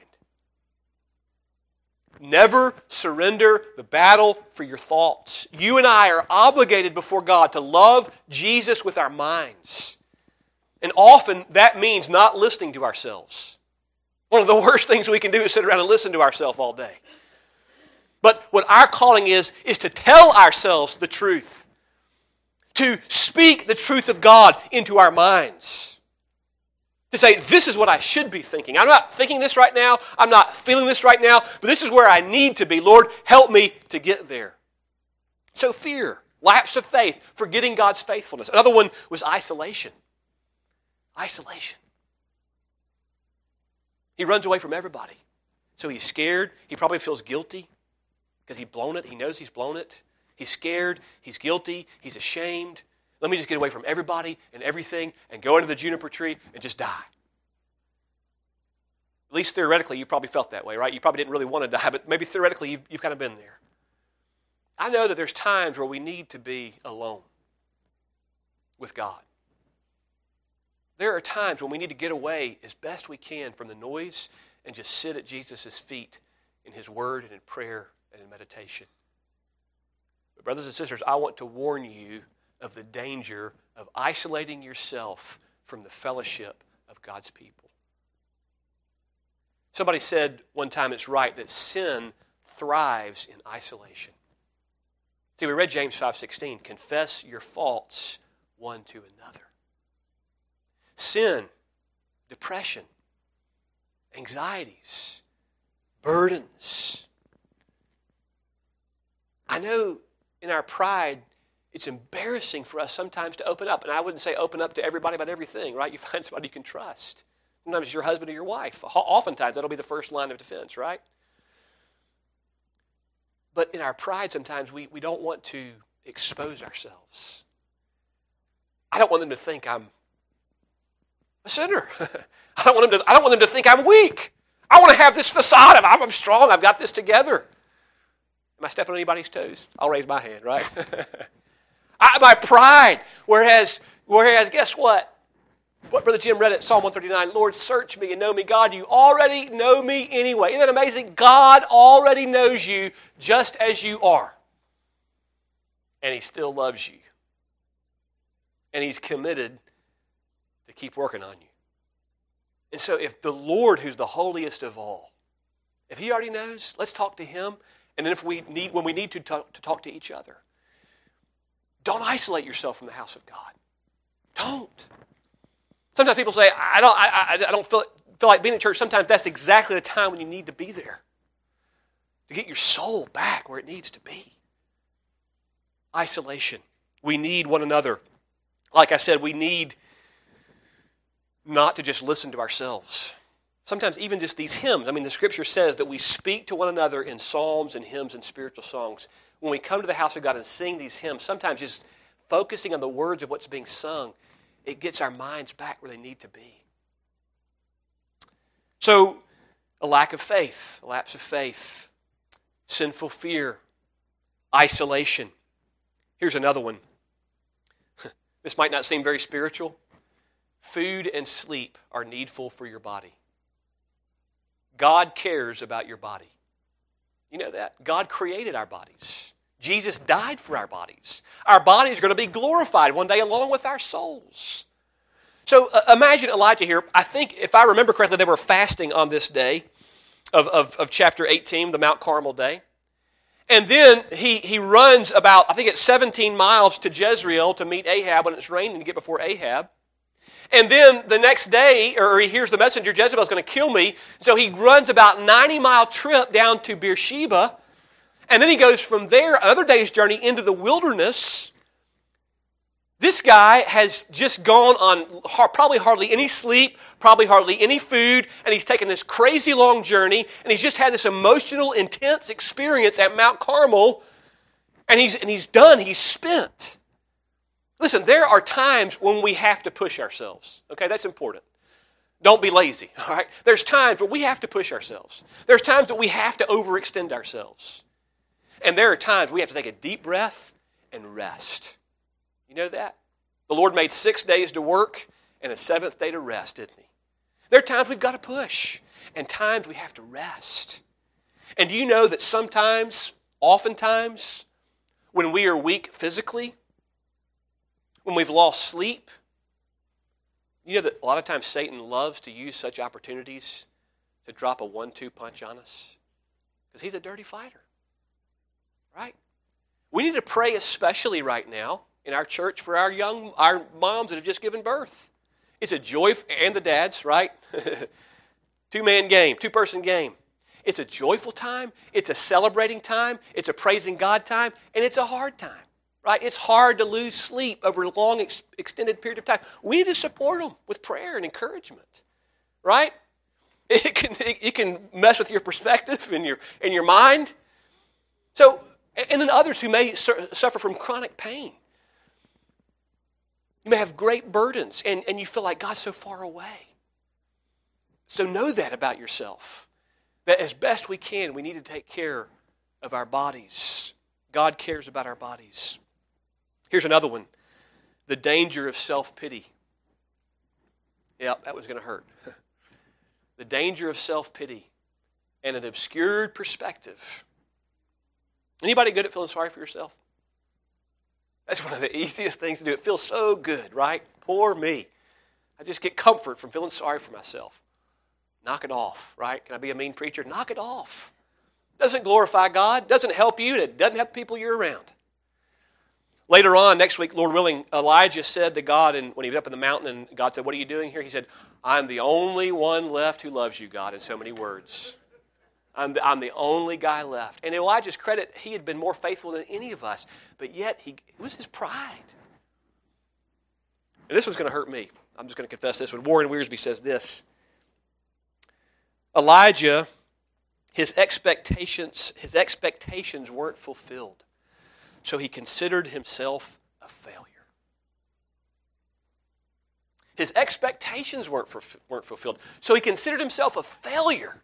Never surrender the battle for your thoughts. You and I are obligated before God to love Jesus with our minds. And often that means not listening to ourselves. One of the worst things we can do is sit around and listen to ourselves all day. But what our calling is, is to tell ourselves the truth. To speak the truth of God into our minds. To say, this is what I should be thinking. I'm not thinking this right now. I'm not feeling this right now. But this is where I need to be. Lord, help me to get there. So fear, lapse of faith, forgetting God's faithfulness. Another one was isolation. Isolation. He runs away from everybody. So he's scared. He probably feels guilty because he's blown it. He knows he's blown it. He's scared. He's guilty. He's ashamed. Let me just get away from everybody and everything and go into the juniper tree and just die. At least theoretically, you probably felt that way, right? You probably didn't really want to die, but maybe theoretically, you've, you've kind of been there. I know that there's times where we need to be alone with God. There are times when we need to get away as best we can from the noise and just sit at Jesus' feet in His Word and in prayer and in meditation. But brothers and sisters, I want to warn you of the danger of isolating yourself from the fellowship of God's people. Somebody said one time, it's right, that sin thrives in isolation. See, we read James five sixteen, confess your faults one to another. Sin, depression, anxieties, burdens. I know in our pride, it's embarrassing for us sometimes to open up. And I wouldn't say open up to everybody about everything, right? You find somebody you can trust. Sometimes it's your husband or your wife. Oftentimes, that'll be the first line of defense, right? But in our pride, sometimes we, we don't want to expose ourselves. I don't want them to think I'm a sinner. I don't want them to, I don't want them to think I'm weak. I want to have this facade of I'm strong, I've got this together. Am I stepping on anybody's toes? I'll raise my hand, right? I, my pride. Whereas, whereas, guess what? What Brother Jim read at Psalm one thirty-nine, Lord, search me and know me. God, you already know me anyway. Isn't that amazing? God already knows you just as you are. And He still loves you. And He's committed to keep working on you. And so if the Lord, who's the holiest of all, if He already knows, let's talk to Him. And then if we need, when we need to talk, to talk to each other, don't isolate yourself from the house of God. Don't. Sometimes people say, I don't, I, I, I don't feel, feel like being in church. Sometimes that's exactly the time when you need to be there to get your soul back where it needs to be. Isolation. We need one another. Like I said, we need not to just listen to ourselves. Sometimes even just these hymns. I mean, the Scripture says that we speak to one another in psalms and hymns and spiritual songs. When we come to the house of God and sing these hymns, sometimes just focusing on the words of what's being sung, it gets our minds back where they need to be. So, a lack of faith, a lapse of faith, sinful fear, isolation. Here's another one. This might not seem very spiritual. Food and sleep are needful for your body. God cares about your body. You know that? God created our bodies. Jesus died for our bodies. Our bodies are going to be glorified one day along with our souls. So uh, imagine Elijah here. I think, if I remember correctly, they were fasting on this day of, of, of chapter eighteen, the Mount Carmel day. And then he, he runs about, I think it's seventeen miles to Jezreel to meet Ahab when it's raining to get before Ahab. And then the next day, or he hears the messenger, Jezebel's going to kill me. So he runs about a ninety-mile trip down to Beersheba. And then he goes from there, another day's journey, into the wilderness. This guy has just gone on probably hardly any sleep, probably hardly any food, and he's taken this crazy long journey, and he's just had this emotional, intense experience at Mount Carmel, and he's, and he's done, he's spent. Listen, there are times when we have to push ourselves. Okay, that's important. Don't be lazy, all right? There's times where we have to push ourselves. There's times that we have to overextend ourselves. And there are times we have to take a deep breath and rest. You know that? The Lord made six days to work and a seventh day to rest, didn't He? There are times we've got to push and times we have to rest. And do you know that sometimes, oftentimes, when we are weak physically, when we've lost sleep, you know that a lot of times Satan loves to use such opportunities to drop a one two punch on us? Because he's a dirty fighter. Right? We need to pray especially right now in our church for our young, our moms that have just given birth. It's a joy, and the dads, right? Two-man game, two-person game. It's a joyful time. It's a celebrating time. It's a praising God time. And it's a hard time, right? It's hard to lose sleep over a long, ex- extended period of time. We need to support them with prayer and encouragement, right? It can, it, it can mess with your perspective and your, and your mind. So, and then others who may su- suffer from chronic pain. You may have great burdens, and, and you feel like God's so far away. So know that about yourself, that as best we can, we need to take care of our bodies. God cares about our bodies. Here's another one, the danger of self-pity. Yep, that was going to hurt. The danger of self-pity and an obscured perspective. Anybody good at feeling sorry for yourself? That's one of the easiest things to do. It feels so good, right? Poor me. I just get comfort from feeling sorry for myself. Knock it off, right? Can I be a mean preacher? Knock it off. Doesn't glorify God. Doesn't help you. And it doesn't help the people you're around. Later on, next week, Lord willing, Elijah said to God, and when he was up in the mountain, and God said, "What are you doing here?" He said, "I'm the only one left who loves you, God," in so many words. I'm the, I'm the only guy left. And Elijah's credit, he had been more faithful than any of us, but yet he, it was his pride. And this one's going to hurt me. I'm just going to confess this one. Warren Wiersbe says this. Elijah, his expectations, his expectations weren't fulfilled. So he considered himself a failure. His expectations weren't, for, weren't fulfilled. So he considered himself a failure.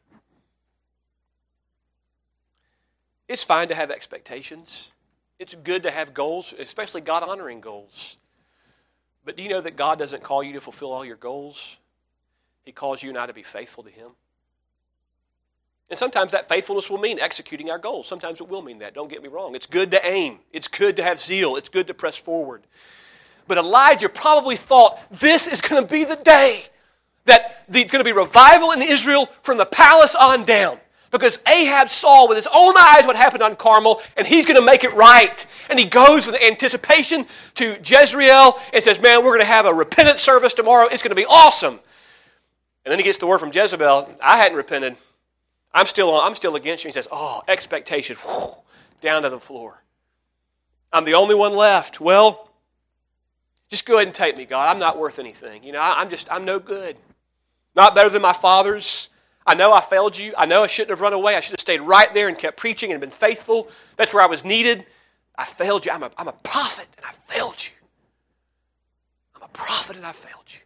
It's fine to have expectations. It's good to have goals, especially God-honoring goals. But do you know that God doesn't call you to fulfill all your goals? He calls you and I to be faithful to Him. And sometimes that faithfulness will mean executing our goals. Sometimes it will mean that. Don't get me wrong. It's good to aim. It's good to have zeal. It's good to press forward. But Elijah probably thought, this is going to be the day that there's going to be revival in Israel from the palace on down. Because Ahab saw with his own eyes what happened on Carmel, and he's going to make it right. And he goes with anticipation to Jezreel and says, man, we're going to have a repentance service tomorrow. It's going to be awesome. And then he gets the word from Jezebel, I hadn't repented. I'm still on, I'm still against you. He says, oh, expectation, whew, down to the floor. I'm the only one left. Well, just go ahead and take me, God. I'm not worth anything. You know, I, I'm just, I'm no good. Not better than my fathers. I know I failed you. I know I shouldn't have run away. I should have stayed right there and kept preaching and been faithful. That's where I was needed. I failed you. I'm a, I'm a prophet and I failed you. I'm a prophet and I failed you.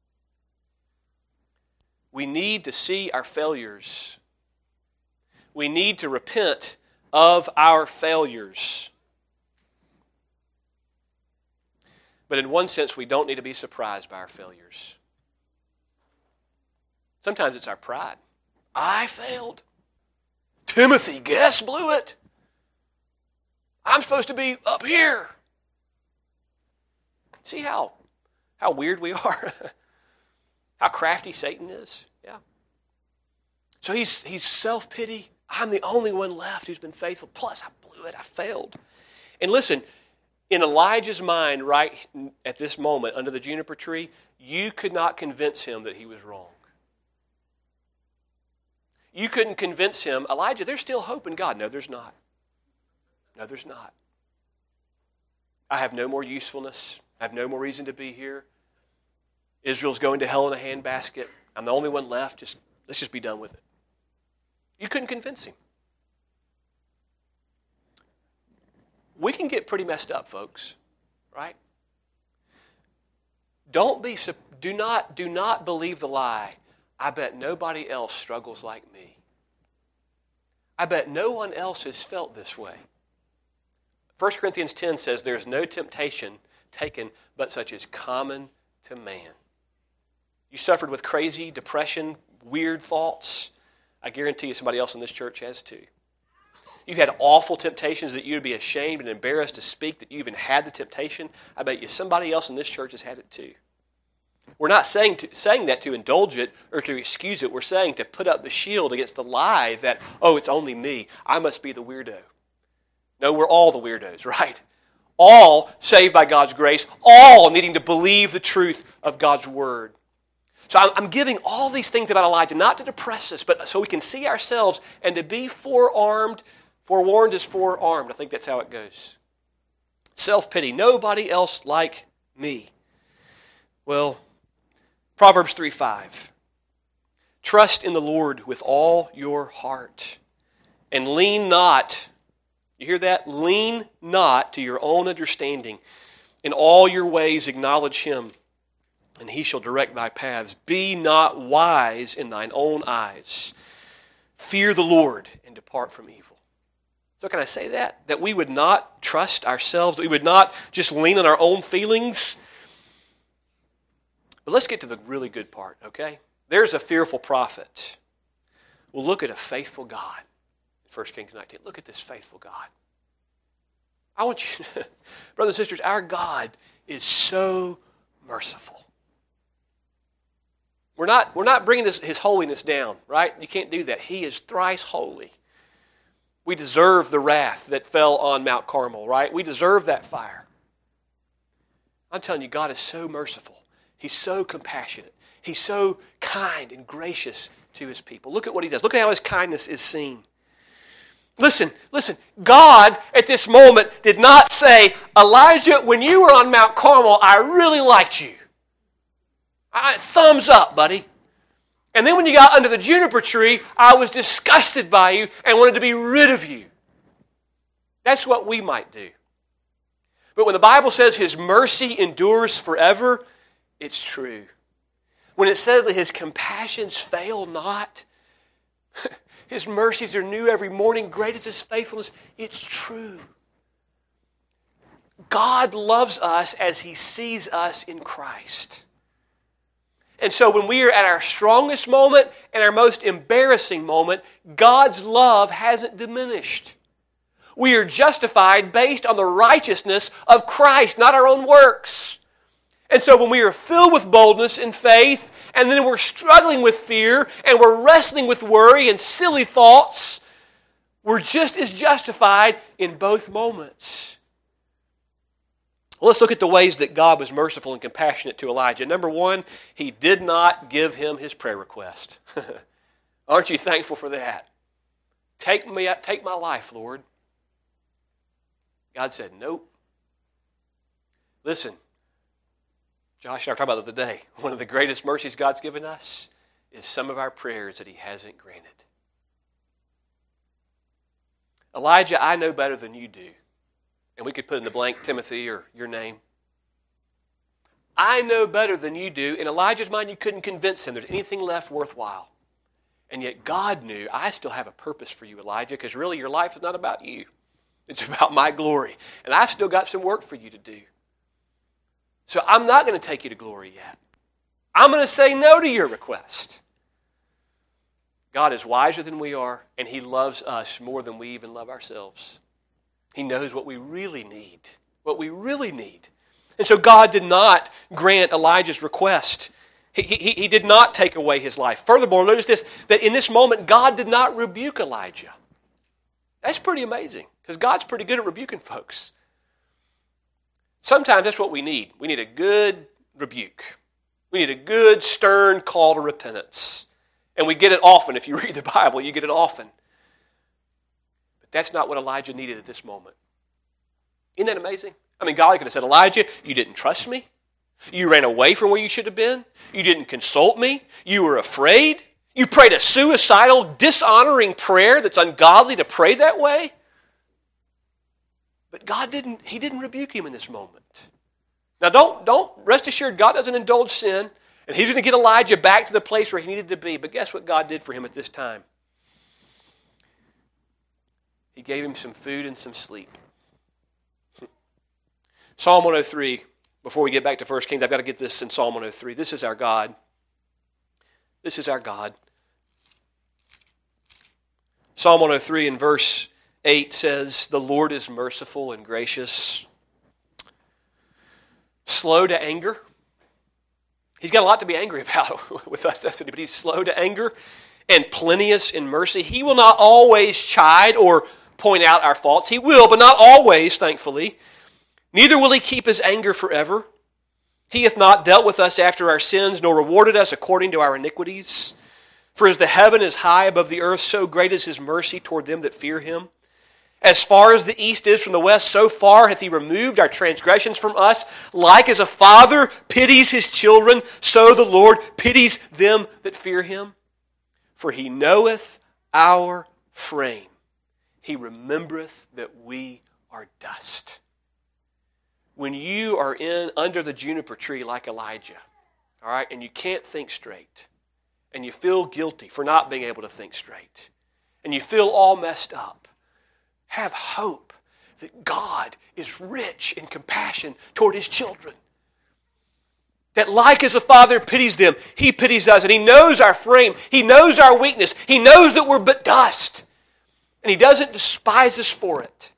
We need to see our failures. We need to repent of our failures. But in one sense, we don't need to be surprised by our failures. Sometimes it's our pride. I failed. Timothy, guess, blew it. I'm supposed to be up here. See how, how weird we are? How crafty Satan is? Yeah. So he's, he's self-pity. I'm the only one left who's been faithful. Plus, I blew it. I failed. And listen, in Elijah's mind right at this moment under the juniper tree, you could not convince him that he was wrong. You couldn't convince him, Elijah, there's still hope in God. No, there's not. No, there's not. I have no more usefulness. I have no more reason to be here. Israel's going to hell in a handbasket. I'm the only one left. Just let's just be done with it. You couldn't convince him. We can get pretty messed up, folks, right? Don't be do not do not believe the lie. I bet nobody else struggles like me. I bet no one else has felt this way. First Corinthians ten says there's no temptation taken but such as common to man. You suffered with crazy depression, weird thoughts. I guarantee you somebody else in this church has too. You had awful temptations that you'd be ashamed and embarrassed to speak that you even had the temptation. I bet you somebody else in this church has had it too. We're not saying to, saying that to indulge it or to excuse it. We're saying to put up the shield against the lie that, oh, it's only me. I must be the weirdo. No, we're all the weirdos, right? All saved by God's grace. All needing to believe the truth of God's word. So I'm, I'm giving all these things about Elijah not to depress us, but so we can see ourselves and to be forearmed. Forewarned is forearmed. I think that's how it goes. Self-pity. Nobody else like me. Well, Proverbs three five. Trust in the Lord with all your heart and lean not. You hear that? Lean not to your own understanding. In all your ways acknowledge Him, and He shall direct thy paths. Be not wise in thine own eyes. Fear the Lord and depart from evil. So can I say that? That we would not trust ourselves, that we would not just lean on our own feelings. But let's get to the really good part, okay? There's a fearful prophet. Well, look at a faithful God. First Kings nineteen. Look at this faithful God. I want you to, brothers and sisters, our God is so merciful. We're not, we're not bringing his, his holiness down, right? You can't do that. He is thrice holy. We deserve the wrath that fell on Mount Carmel, right? We deserve that fire. I'm telling you, God is so merciful. He's so compassionate. He's so kind and gracious to his people. Look at what he does. Look at how his kindness is seen. Listen, listen. God, at this moment, did not say, Elijah, when you were on Mount Carmel, I really liked you. I, thumbs up, buddy. And then when you got under the juniper tree, I was disgusted by you and wanted to be rid of you. That's what we might do. But when the Bible says his mercy endures forever, it's true. When it says that his compassions fail not, his mercies are new every morning, great is his faithfulness, it's true. God loves us as he sees us in Christ. And so when we are at our strongest moment and our most embarrassing moment, God's love hasn't diminished. We are justified based on the righteousness of Christ, not our own works. And so when we are filled with boldness and faith, and then we're struggling with fear, and we're wrestling with worry and silly thoughts, we're just as justified in both moments. Well, let's look at the ways that God was merciful and compassionate to Elijah. Number one, he did not give him his prayer request. Aren't you thankful for that? Take me, take my life, Lord. God said, nope. Listen, Josh and I were talking about it the other day. One of the greatest mercies God's given us is some of our prayers that he hasn't granted. Elijah, I know better than you do. And we could put in the blank Timothy or your name. I know better than you do. In Elijah's mind, you couldn't convince him there's anything left worthwhile. And yet God knew, I still have a purpose for you, Elijah, because really your life is not about you. It's about my glory. And I've still got some work for you to do. So I'm not going to take you to glory yet. I'm going to say no to your request. God is wiser than we are, and he loves us more than we even love ourselves. He knows what we really need, what we really need. And so God did not grant Elijah's request. He, he, he did not take away his life. Furthermore, notice this, that in this moment, God did not rebuke Elijah. That's pretty amazing, because God's pretty good at rebuking folks. Sometimes that's what we need. We need a good rebuke. We need a good, stern call to repentance. And we get it often. If you read the Bible, you get it often. But that's not what Elijah needed at this moment. Isn't that amazing? I mean, God could have said, Elijah, you didn't trust me. You ran away from where you should have been. You didn't consult me. You were afraid. You prayed a suicidal, dishonoring prayer that's ungodly to pray that way. But God didn't, he didn't rebuke him in this moment. Now don't, don't rest assured God doesn't indulge sin, and he's going to get Elijah back to the place where he needed to be. But guess what God did for him at this time? He gave him some food and some sleep. Psalm one oh three, before we get back to First Kings, I've got to get this in Psalm one oh three. This is our God. This is our God. Psalm one oh three in verse eight says, the Lord is merciful and gracious, slow to anger. He's got a lot to be angry about with us, but he's slow to anger and plenteous in mercy. He will not always chide or point out our faults. He will, but not always, thankfully. Neither will he keep his anger forever. He hath not dealt with us after our sins, nor rewarded us according to our iniquities. For as the heaven is high above the earth, so great is his mercy toward them that fear him. As far as the east is from the west, so far hath he removed our transgressions from us. Like as a father pities his children, so the Lord pities them that fear him. For he knoweth our frame. He remembereth that we are dust. When you are in under the juniper tree like Elijah, all right, and you can't think straight, and you feel guilty for not being able to think straight, and you feel all messed up, have hope that God is rich in compassion toward his children. That like as a father pities them, he pities us. And he knows our frame. He knows our weakness. He knows that we're but dust. And he doesn't despise us for it.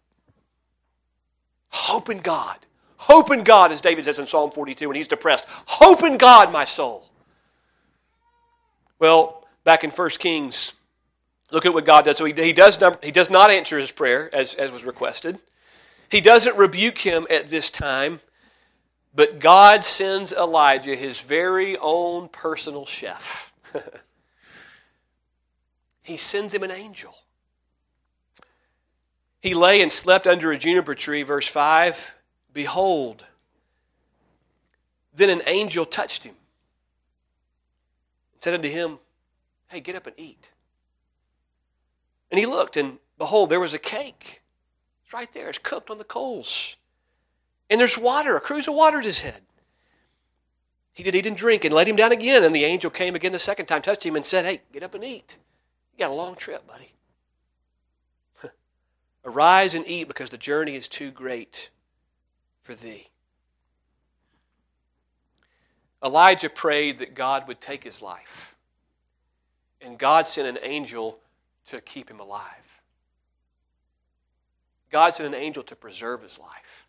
Hope in God. Hope in God, as David says in Psalm forty-two when he's depressed. Hope in God, my soul. Well, back in First Kings, look at what God does. So he, he, does, he does not answer his prayer as, as was requested. He doesn't rebuke him at this time. But God sends Elijah, his very own personal chef. He sends him an angel. He lay and slept under a juniper tree, verse five. Behold, then an angel touched him and said unto him, hey, get up and eat. And he looked, and behold, there was a cake. It's right there. It's cooked on the coals. And there's water, a cruse of water at his head. He did eat and drink and laid him down again. And the angel came again the second time, touched him and said, hey, get up and eat. You got a long trip, buddy. Arise and eat, because the journey is too great for thee. Elijah prayed that God would take his life. And God sent an angel to keep him alive. God sent an angel to preserve his life.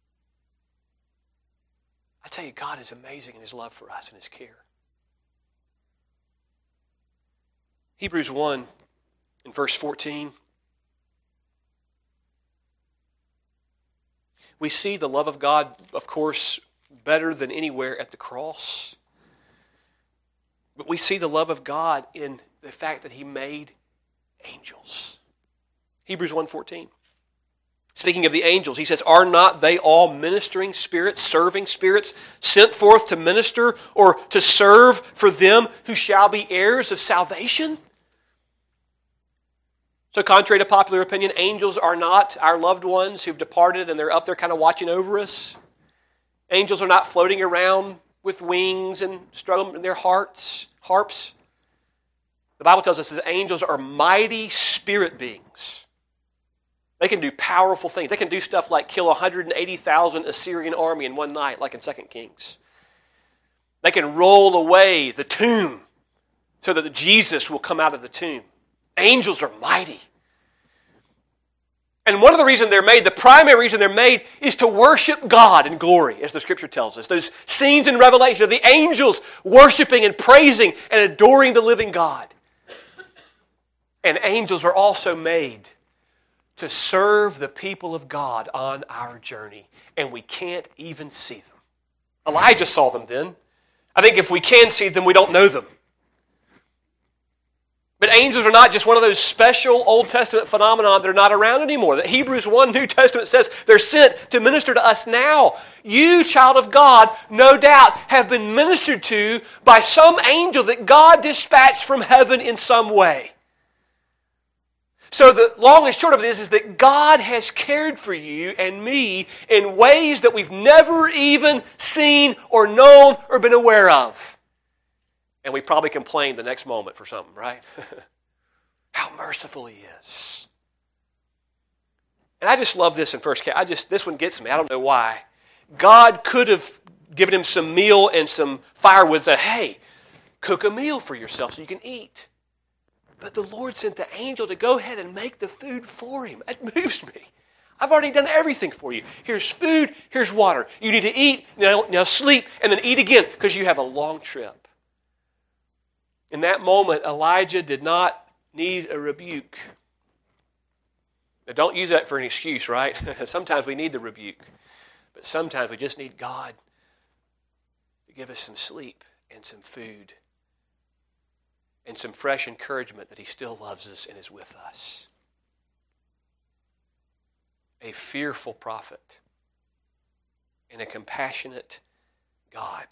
I tell you, God is amazing in his love for us and his care. Hebrews one in verse fourteen. We see the love of God, of course, better than anywhere at the cross. But we see the love of God in the fact that he made angels. Hebrews one fourteen. Speaking of the angels, he says, are not they all ministering spirits, serving spirits, sent forth to minister or to serve for them who shall be heirs of salvation? So contrary to popular opinion, angels are not our loved ones who've departed and they're up there kind of watching over us. Angels are not floating around with wings and struggling in their hearts, harps. The Bible tells us that angels are mighty spirit beings. They can do powerful things. They can do stuff like kill one hundred eighty thousand Assyrian army in one night, like in Second Kings. They can roll away the tomb so that Jesus will come out of the tomb. Angels are mighty. And one of the reasons they're made, the primary reason they're made, is to worship God in glory, as the Scripture tells us. Those scenes in Revelation of the angels worshiping and praising and adoring the living God. And angels are also made to serve the people of God on our journey. And we can't even see them. Elijah saw them then. I think if we can see them, we don't know them. But angels are not just one of those special Old Testament phenomena that are not around anymore. That Hebrews one, New Testament says they're sent to minister to us now. You, child of God, no doubt have been ministered to by some angel that God dispatched from heaven in some way. So the long and short of it is, is that God has cared for you and me in ways that we've never even seen or known or been aware of. And we probably complain the next moment for something, right? How merciful he is. And I just love this in First Kings. I just this one gets me. I don't know why. God could have given him some meal and some firewood and said, hey, cook a meal for yourself so you can eat. But the Lord sent the angel to go ahead and make the food for him. It moves me. I've already done everything for you. Here's food, here's water. You need to eat, now, now sleep, and then eat again because you have a long trip. In that moment, Elijah did not need a rebuke. Now, don't use that for an excuse, right? Sometimes we need the rebuke. But sometimes we just need God to give us some sleep and some food and some fresh encouragement that he still loves us and is with us. A fearful prophet and a compassionate God.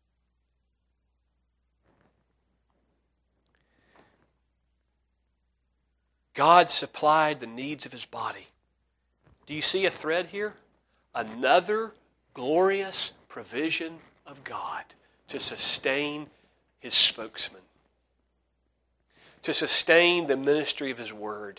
God supplied the needs of his body. Do you see a thread here? Another glorious provision of God to sustain his spokesman, to sustain the ministry of his word.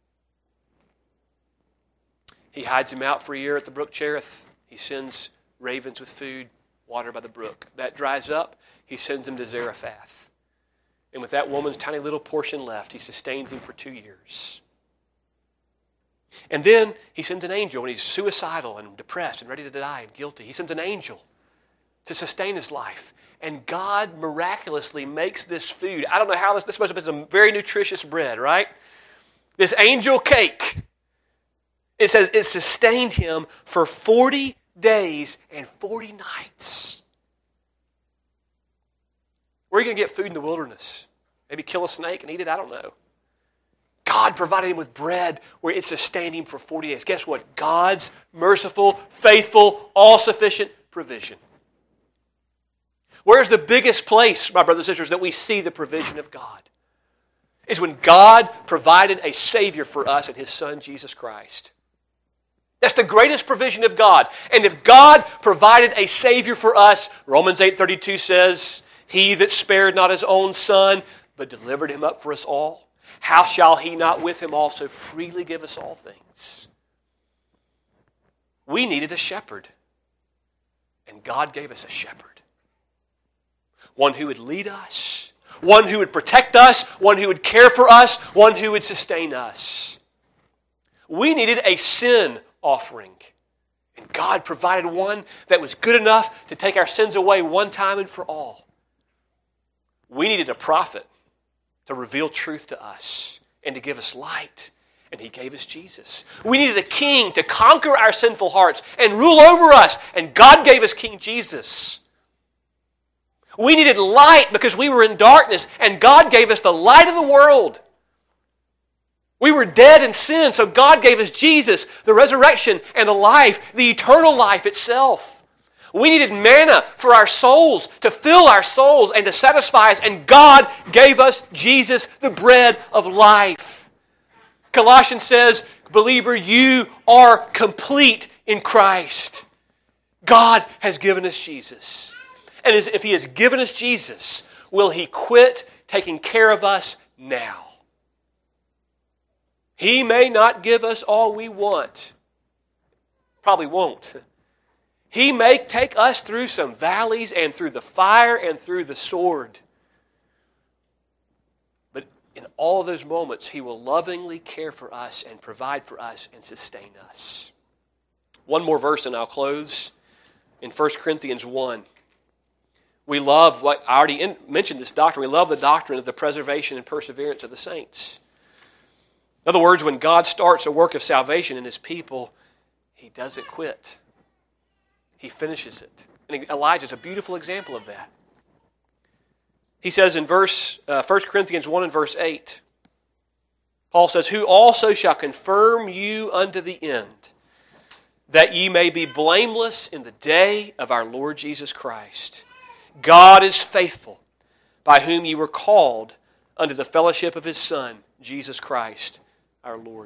He hides him out for a year at the brook Cherith. He sends ravens with food, water by the brook. That dries up, he sends him to Zarephath. And with that woman's tiny little portion left, he sustains him for two years. And then he sends an angel when he's suicidal and depressed and ready to die and guilty. He sends an angel to sustain his life. And God miraculously makes this food. I don't know how this, this must have been some very nutritious bread, right? This angel cake. It says it sustained him for forty days and forty nights. Where are you going to get food in the wilderness? Maybe kill a snake and eat it? I don't know. God provided him with bread where it sustained him for forty days. Guess what? God's merciful, faithful, all-sufficient provision. Where's the biggest place, my brothers and sisters, that we see the provision of God? Is when God provided a Savior for us in His Son, Jesus Christ. That's the greatest provision of God. And if God provided a Savior for us, Romans eight thirty-two says, He that spared not His own Son, but delivered Him up for us all, how shall He not with Him also freely give us all things? We needed a shepherd. And God gave us a shepherd. One who would lead us. One who would protect us. One who would care for us. One who would sustain us. We needed a sin offering. And God provided one that was good enough to take our sins away one time and for all. We needed a prophet to reveal truth to us and to give us light. And He gave us Jesus. We needed a king to conquer our sinful hearts and rule over us. And God gave us King Jesus. We needed light because we were in darkness. And God gave us the light of the world. We were dead in sin, so God gave us Jesus, the resurrection and the life, the eternal life itself. We needed manna for our souls, to fill our souls and to satisfy us. And God gave us Jesus, the bread of life. Colossians says, believer, you are complete in Christ. God has given us Jesus. And if He has given us Jesus, will He quit taking care of us now? He may not give us all we want. Probably won't. He may take us through some valleys and through the fire and through the sword. But in all of those moments, He will lovingly care for us and provide for us and sustain us. One more verse and I'll close. In First Corinthians one. We love, what I already in, mentioned this doctrine, we love the doctrine of the preservation and perseverance of the saints. In other words, when God starts a work of salvation in His people, He doesn't quit. He finishes it. And Elijah is a beautiful example of that. He says in verse uh, First Corinthians one and verse eight, Paul says, who also shall confirm you unto the end, that ye may be blameless in the day of our Lord Jesus Christ. God is faithful, by whom ye were called unto the fellowship of His Son, Jesus Christ, our Lord.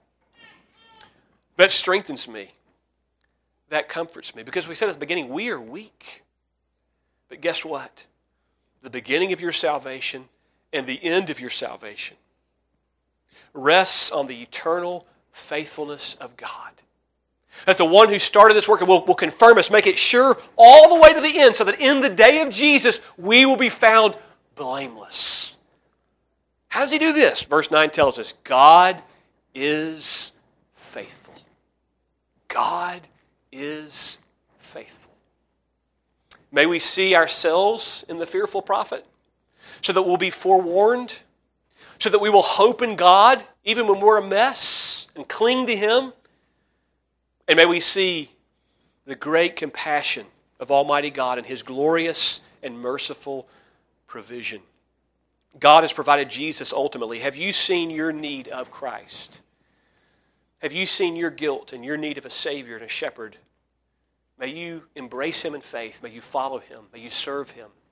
That strengthens me. That comforts me. Because we said at the beginning, we are weak. But guess what? The beginning of your salvation and the end of your salvation rests on the eternal faithfulness of God. That the one who started this work will, will confirm us, make it sure all the way to the end, so that in the day of Jesus, we will be found blameless. How does He do this? Verse nine tells us, God is faithful. God is faithful. May we see ourselves in the fearful prophet, so that we'll be forewarned, so that we will hope in God, even when we're a mess, and cling to Him. And may we see the great compassion of Almighty God and His glorious and merciful provision. God has provided Jesus ultimately. Have you seen your need of Christ? Have you seen your guilt and your need of a Savior and a shepherd? May you embrace Him in faith. May you follow Him. May you serve Him.